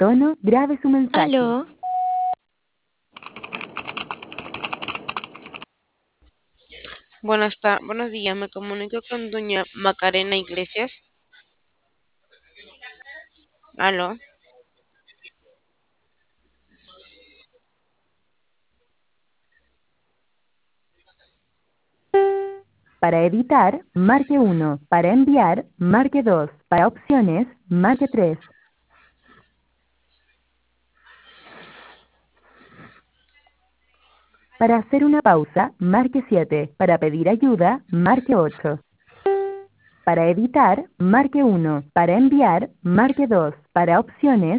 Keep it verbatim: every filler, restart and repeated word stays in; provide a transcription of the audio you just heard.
tono, grabe su mensaje. Aló, Buenas ta- buenos días, me comunico con doña Macarena Iglesias. Aló, Para editar, marque uno. Para enviar, marque dos. Para opciones, marque tres. Para hacer una pausa, marque siete. Para pedir ayuda, marque ocho. Para editar, marque uno. Para enviar, marque dos. Para opciones,